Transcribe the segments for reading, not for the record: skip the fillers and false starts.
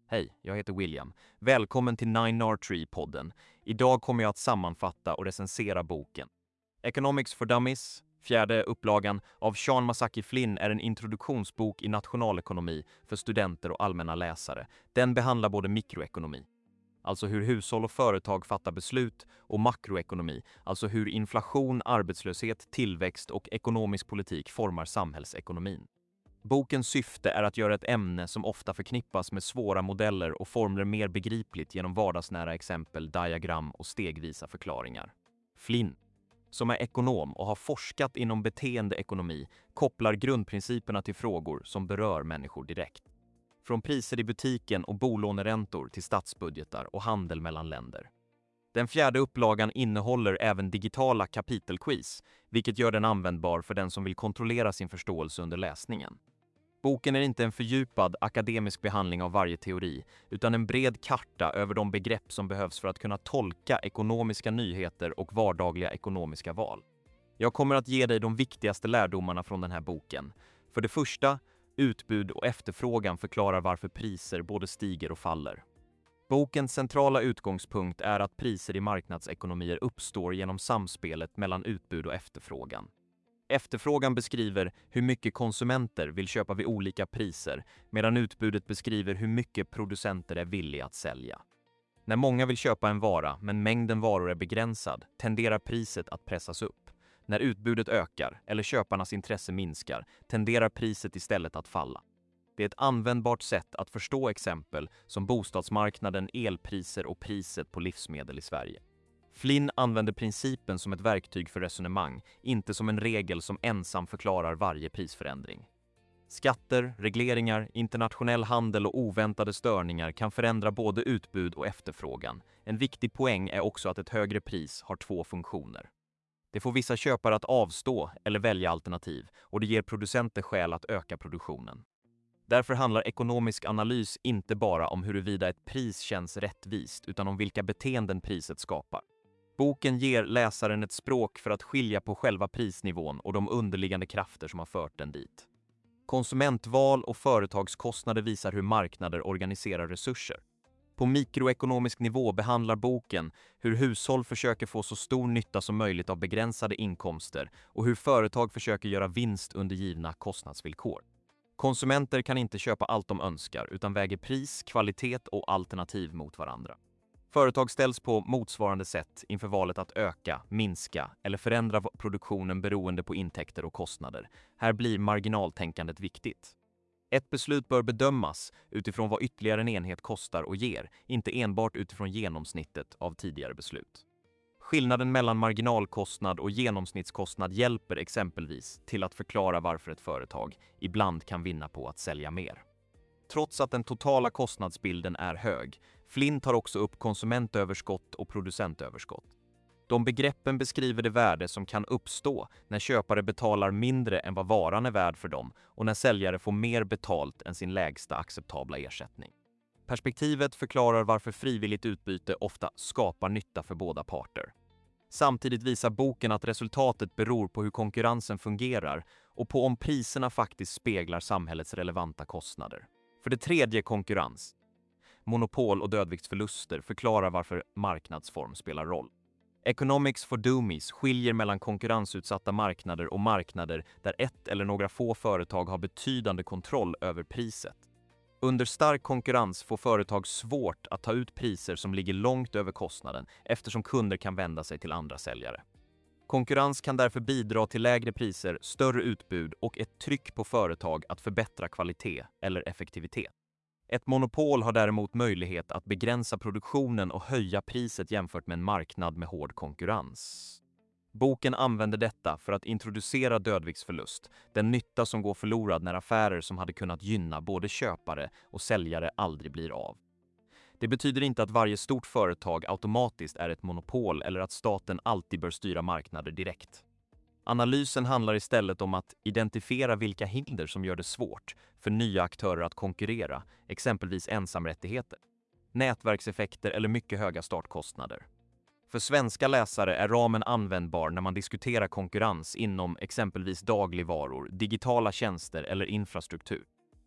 Hej, jag heter William. Välkommen till 9R3-podden. Idag kommer jag att sammanfatta och recensera boken. Economics for Dummies, fjärde upplagan av Sean Masaki Flynn, är en introduktionsbok i nationalekonomi för studenter och allmänna läsare. Den behandlar både mikroekonomi, alltså hur hushåll och företag fattar beslut, och makroekonomi, alltså hur inflation, arbetslöshet, tillväxt och ekonomisk politik formar samhällsekonomin. Bokens syfte är att göra ett ämne som ofta förknippas med svåra modeller och formler mer begripligt genom vardagsnära exempel, diagram och stegvisa förklaringar. Flynn, som är ekonom och har forskat inom beteendeekonomi, kopplar grundprinciperna till frågor som berör människor direkt. Från priser i butiken och bolåneräntor till statsbudgetar och handel mellan länder. Den fjärde upplagan innehåller även digitala kapitelquiz, vilket gör den användbar för den som vill kontrollera sin förståelse under läsningen. Boken är inte en fördjupad akademisk behandling av varje teori, utan en bred karta över de begrepp som behövs för att kunna tolka ekonomiska nyheter och vardagliga ekonomiska val. Jag kommer att ge dig de viktigaste lärdomarna från den här boken. För det första, utbud och efterfrågan förklarar varför priser både stiger och faller. Bokens centrala utgångspunkt är att priser i marknadsekonomier uppstår genom samspelet mellan utbud och efterfrågan. Efterfrågan beskriver hur mycket konsumenter vill köpa vid olika priser, medan utbudet beskriver hur mycket producenter är villiga att sälja. När många vill köpa en vara, men mängden varor är begränsad, tenderar priset att pressas upp. När utbudet ökar, eller köparnas intresse minskar, tenderar priset istället att falla. Det är ett användbart sätt att förstå exempel som bostadsmarknaden, elpriser och priset på livsmedel i Sverige. Flynn använder principen som ett verktyg för resonemang, inte som en regel som ensam förklarar varje prisförändring. Skatter, regleringar, internationell handel och oväntade störningar kan förändra både utbud och efterfrågan. En viktig poäng är också att ett högre pris har två funktioner. Det får vissa köpare att avstå eller välja alternativ, och det ger producenter skäl att öka produktionen. Därför handlar ekonomisk analys inte bara om huruvida ett pris känns rättvist, utan om vilka beteenden priset skapar. Boken ger läsaren ett språk för att skilja på själva prisnivån och de underliggande krafter som har fört den dit. Konsumentval och företagskostnader visar hur marknader organiserar resurser. På mikroekonomisk nivå behandlar boken hur hushåll försöker få så stor nytta som möjligt av begränsade inkomster och hur företag försöker göra vinst under givna kostnadsvillkor. Konsumenter kan inte köpa allt de önskar utan väger pris, kvalitet och alternativ mot varandra. Företag ställs på motsvarande sätt inför valet att öka, minska eller förändra produktionen beroende på intäkter och kostnader. Här blir marginaltänkandet viktigt. Ett beslut bör bedömas utifrån vad ytterligare en enhet kostar och ger, inte enbart utifrån genomsnittet av tidigare beslut. Skillnaden mellan marginalkostnad och genomsnittskostnad hjälper exempelvis till att förklara varför ett företag ibland kan vinna på att sälja mer. Trots att den totala kostnadsbilden är hög, Flynn tar också upp konsumentöverskott och producentöverskott. De begreppen beskriver det värde som kan uppstå när köpare betalar mindre än vad varan är värd för dem och när säljare får mer betalt än sin lägsta acceptabla ersättning. Perspektivet förklarar varför frivilligt utbyte ofta skapar nytta för båda parter. Samtidigt visar boken att resultatet beror på hur konkurrensen fungerar och på om priserna faktiskt speglar samhällets relevanta kostnader. För det tredje, konkurrens. Monopol och dödviktsförluster förklarar varför marknadsform spelar roll. Economics for Dummies skiljer mellan konkurrensutsatta marknader och marknader där ett eller några få företag har betydande kontroll över priset. Under stark konkurrens får företag svårt att ta ut priser som ligger långt över kostnaden eftersom kunder kan vända sig till andra säljare. Konkurrens kan därför bidra till lägre priser, större utbud och ett tryck på företag att förbättra kvalitet eller effektivitet. Ett monopol har däremot möjlighet att begränsa produktionen och höja priset jämfört med en marknad med hård konkurrens. Boken använder detta för att introducera dödviktsförlust, den nytta som går förlorad när affärer som hade kunnat gynna både köpare och säljare aldrig blir av. Det betyder inte att varje stort företag automatiskt är ett monopol eller att staten alltid bör styra marknader direkt. Analysen handlar istället om att identifiera vilka hinder som gör det svårt för nya aktörer att konkurrera, exempelvis ensamrättigheter, nätverkseffekter eller mycket höga startkostnader. För svenska läsare är ramen användbar när man diskuterar konkurrens inom exempelvis dagligvaror, digitala tjänster eller infrastruktur.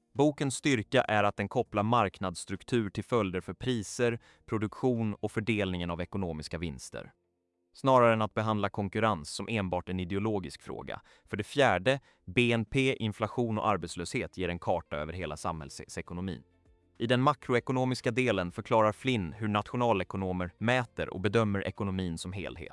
Bokens styrka är att den kopplar marknadsstruktur till följder för priser, produktion och fördelningen av ekonomiska vinster. Snarare än att behandla konkurrens som enbart en ideologisk fråga. För det fjärde, BNP, inflation och arbetslöshet ger en karta över hela samhällsekonomin. I den makroekonomiska delen förklarar Flynn hur nationalekonomer mäter och bedömer ekonomin som helhet.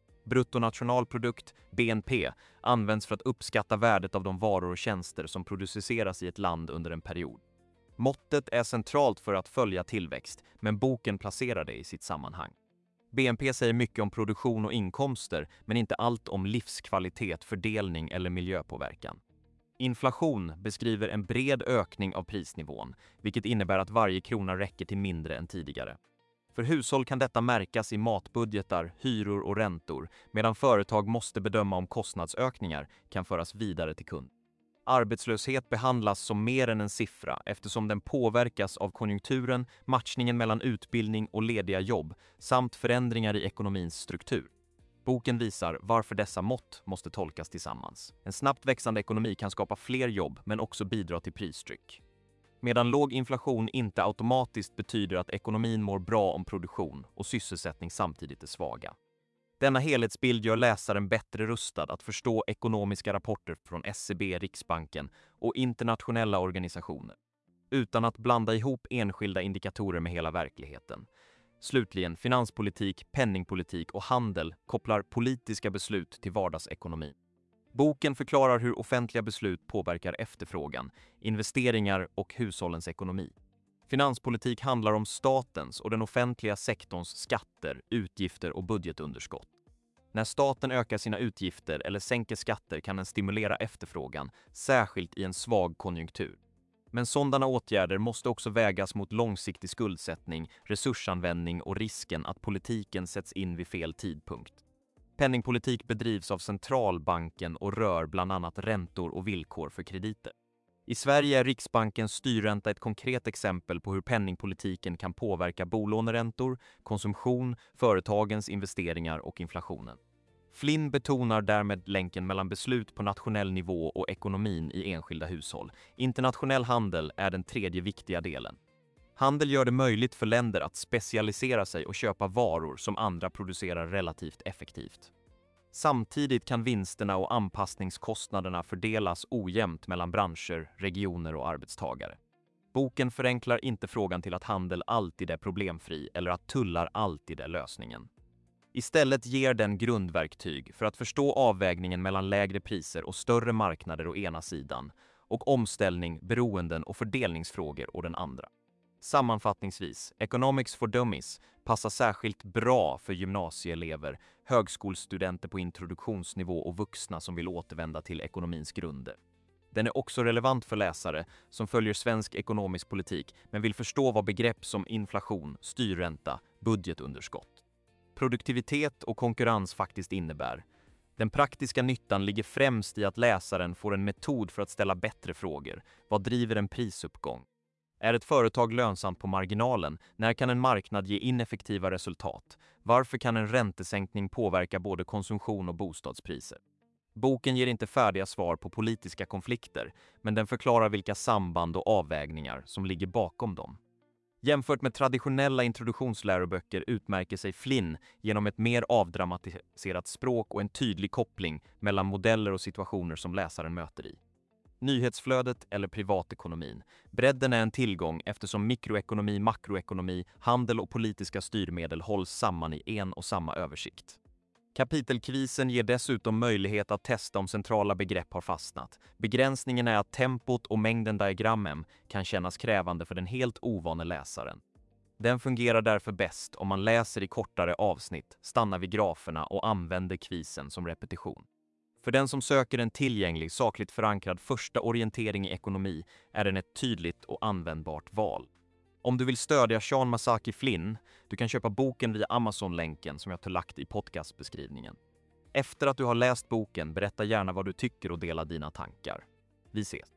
Bruttonationalprodukt, BNP, används för att uppskatta värdet av de varor och tjänster som produceras i ett land under en period. Måttet är centralt för att följa tillväxt, men boken placerar det i sitt sammanhang. BNP säger mycket om produktion och inkomster, men inte allt om livskvalitet, fördelning eller miljöpåverkan. Inflation beskriver en bred ökning av prisnivån, vilket innebär att varje krona räcker till mindre än tidigare. För hushåll kan detta märkas i matbudgetar, hyror och räntor, medan företag måste bedöma om kostnadsökningar kan föras vidare till kund. Arbetslöshet behandlas som mer än en siffra eftersom den påverkas av konjunkturen, matchningen mellan utbildning och lediga jobb samt förändringar i ekonomins struktur. Boken visar varför dessa mått måste tolkas tillsammans. En snabbt växande ekonomi kan skapa fler jobb men också bidra till pristryck. Medan låg inflation inte automatiskt betyder att ekonomin mår bra om produktion och sysselsättning samtidigt är svaga. Denna helhetsbild gör läsaren bättre rustad att förstå ekonomiska rapporter från SCB, Riksbanken och internationella organisationer, utan att blanda ihop enskilda indikatorer med hela verkligheten. Slutligen, finanspolitik, penningpolitik och handel kopplar politiska beslut till vardagsekonomi. Boken förklarar hur offentliga beslut påverkar efterfrågan, investeringar och hushållens ekonomi. Finanspolitik handlar om statens och den offentliga sektorns skatter, utgifter och budgetunderskott. När staten ökar sina utgifter eller sänker skatter kan den stimulera efterfrågan, särskilt i en svag konjunktur. Men sådana åtgärder måste också vägas mot långsiktig skuldsättning, resursanvändning och risken att politiken sätts in vid fel tidpunkt. Penningpolitik bedrivs av centralbanken och rör bland annat räntor och villkor för krediter. I Sverige är Riksbankens styrränta ett konkret exempel på hur penningpolitiken kan påverka bolåneräntor, konsumtion, företagens investeringar och inflationen. Flynn betonar därmed länken mellan beslut på nationell nivå och ekonomin i enskilda hushåll. Internationell handel är den tredje viktiga delen. Handel gör det möjligt för länder att specialisera sig och köpa varor som andra producerar relativt effektivt. Samtidigt kan vinsterna och anpassningskostnaderna fördelas ojämnt mellan branscher, regioner och arbetstagare. Boken förenklar inte frågan till att handel alltid är problemfri eller att tullar alltid är lösningen. Istället ger den grundverktyg för att förstå avvägningen mellan lägre priser och större marknader å ena sidan och omställning, beroenden och fördelningsfrågor å den andra. Sammanfattningsvis, Economics for Dummies passar särskilt bra för gymnasieelever, högskolestudenter på introduktionsnivå och vuxna som vill återvända till ekonomins grunder. Den är också relevant för läsare som följer svensk ekonomisk politik men vill förstå vad begrepp som inflation, styrränta, budgetunderskott, produktivitet och konkurrens faktiskt innebär. Den praktiska nyttan ligger främst i att läsaren får en metod för att ställa bättre frågor. Vad driver en prisuppgång? Är ett företag lönsamt på marginalen? När kan en marknad ge ineffektiva resultat? Varför kan en räntesänkning påverka både konsumtion och bostadspriser? Boken ger inte färdiga svar på politiska konflikter, men den förklarar vilka samband och avvägningar som ligger bakom dem. Jämfört med traditionella introduktionsläroböcker utmärker sig Flynn genom ett mer avdramatiserat språk och en tydlig koppling mellan modeller och situationer som läsaren möter i. Nyhetsflödet eller privatekonomin. Bredden är en tillgång eftersom mikroekonomi, makroekonomi, handel och politiska styrmedel hålls samman i en och samma översikt. Kapitelkvisen ger dessutom möjlighet att testa om centrala begrepp har fastnat. Begränsningen är att tempot och mängden diagrammen kan kännas krävande för den helt ovane läsaren. Den fungerar därför bäst om man läser i kortare avsnitt, stannar vid graferna och använder kvisen som repetition. För den som söker en tillgänglig, sakligt förankrad första orientering i ekonomi är den ett tydligt och användbart val. Om du vill stödja Sean Masaki Flynn, du kan köpa boken via Amazon-länken som jag har lagt i podcastbeskrivningen. Efter att du har läst boken, berätta gärna vad du tycker och dela dina tankar. Vi ses!